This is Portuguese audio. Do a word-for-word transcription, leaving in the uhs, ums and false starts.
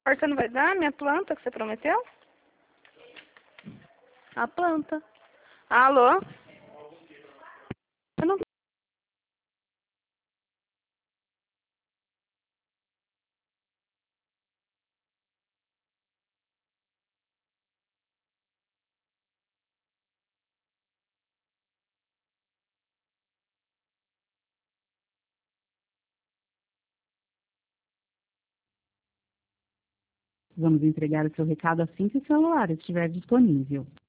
Você não vai dar minha planta que você prometeu? A planta. Alô? Eu não... Vamos entregar o seu recado assim que o celular estiver disponível.